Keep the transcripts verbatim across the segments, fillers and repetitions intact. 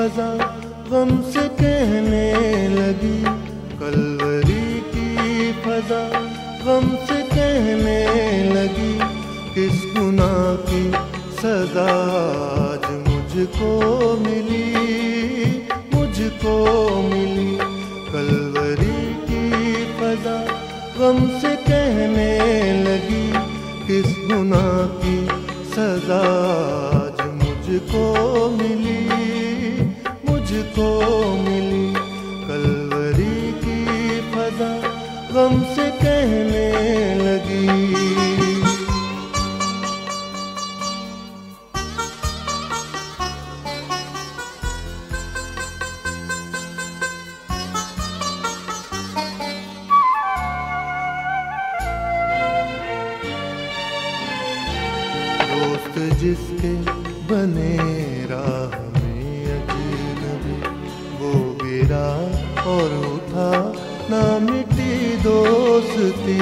फजा गम से कहने लगी, कलवरी की फजा गम से कहने लगी, किस गुनाह की सजा आज मुझको मिली, मुझको मिली। कलवरी की फजा गम से कहने लगी, किस गुनाह की सजा आज मुझको मिली, मुझको मिली। कलवरी की फजा गम से कहने लगी। दोस्त जिसके बने राह में अजनबी, वो गिरा और उठा ना मिटी दोस्ती।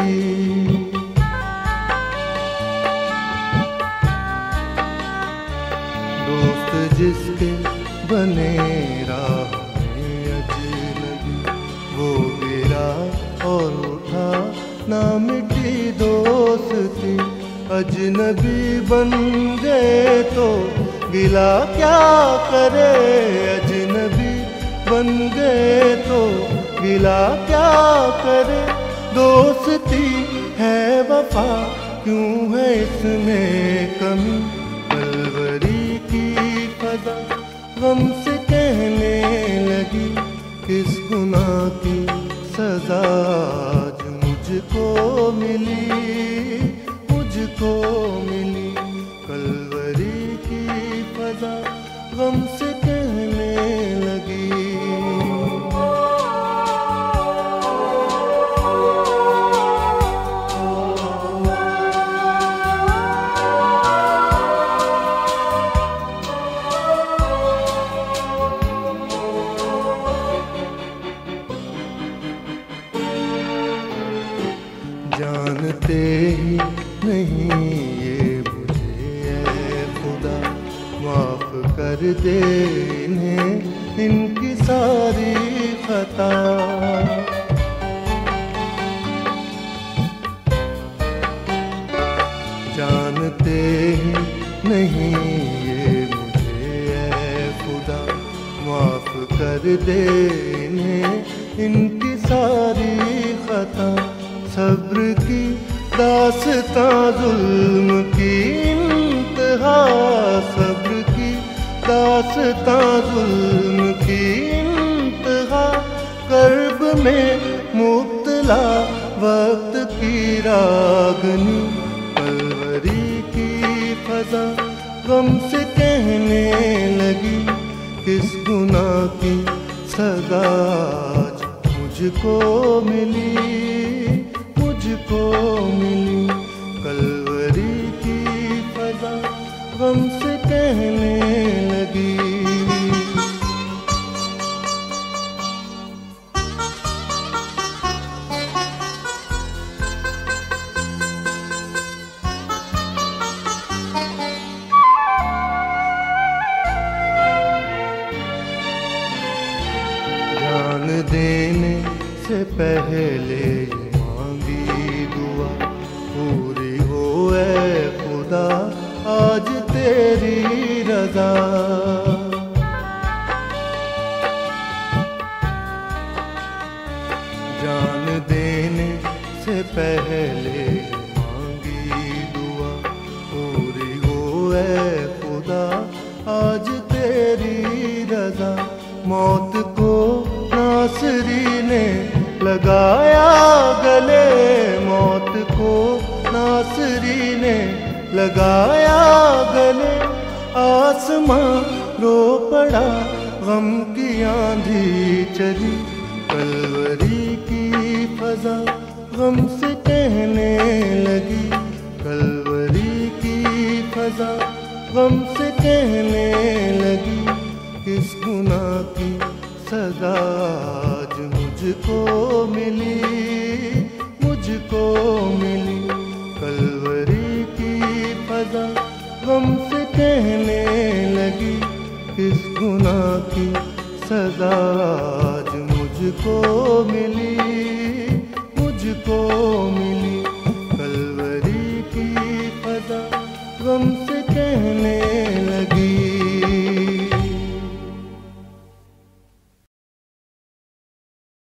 दोस्त जिसके बने राह में अजनबी, वो गिरा और उठा ना मिटी दोस्ती। अजनबी बन गए तो गिला क्या करे, अजनबी बन गए तो गिला क्या करे। दोस्ती है वफा क्यों है इसमें कमी, कलवरी की फजा गम से कहने लगी, किस गुनाह की सजा आज मुझको मिली, मुझको मिली। कलवरी की फजा गम से कहने लगी। जानते ही नहीं ये मुझे ऐ खुदा, माफ कर दे इन्हें इनकी सारी खता। जानते ही नहीं ये मुझे ऐ खुदा, माफ कर दे इन्हें इनकी सारी खता। सब्र की दास्तां जुल्म की इंतहा, सब्र की दास्तां जुल्म की इंतहा। कर्ब में मुब्तला वक्त की रागनी, कलवरी की फजा गम से कहने लगी, किस गुनाह की सजा आज मुझको मिली, मुझको मिली। कलवरी की फजा गम से कहने लगी। जान देने से पहले पूरी हो ऐ खुदा आज तेरी रज़ा। जान देने से पहले मांगी दुआ, पूरी हो ऐ खुदा आज तेरी रज़ा। मौत को नासरी ने लगाया गले, मौत को नासरी ने लगाया गले। आसमां रो पड़ा गम की आंधी चली, कलवरी की फजा गम से कहने लगी, कलवरी की फजा गम से कहने लगी, किस गुनाह की सजा आज मुझको मिली, मुझको मिली। कलवरी की फजा गम से कहने लगी, किस गुनाह की सजा आज मुझको मिली।